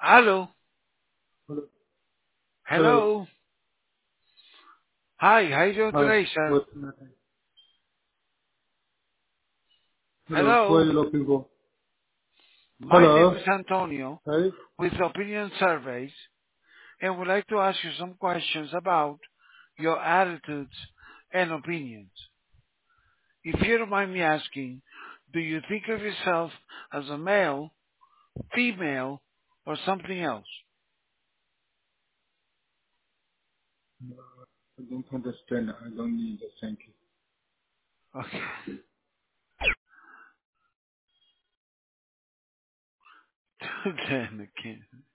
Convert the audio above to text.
Hello. Hello. Hello. Hello. Hi, how you doing Hi. today, sir? What's the matter? Hello. Who are Hello. you looking for? My name Hello. is Antonio Hi. with Opinion Surveys and would like to ask you some questions about your attitudes and opinions. If you don't mind me asking, do you think of yourself as a male, female, or something else? I don't understand. I don't need it. Thank you. Okay. Then again.